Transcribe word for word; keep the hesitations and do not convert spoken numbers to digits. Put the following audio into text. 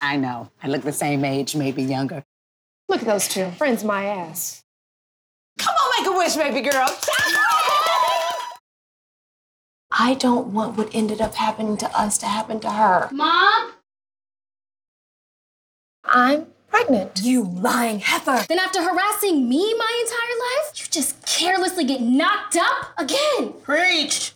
I know. I look the same age, maybe younger. Look at those two. Friends my ass. Come on, make a wish, baby girl. I don't want what ended up happening to us to happen to her. Mom? I'm pregnant. You lying heifer. Then after harassing me my entire life, you just carelessly get knocked up again. Preach.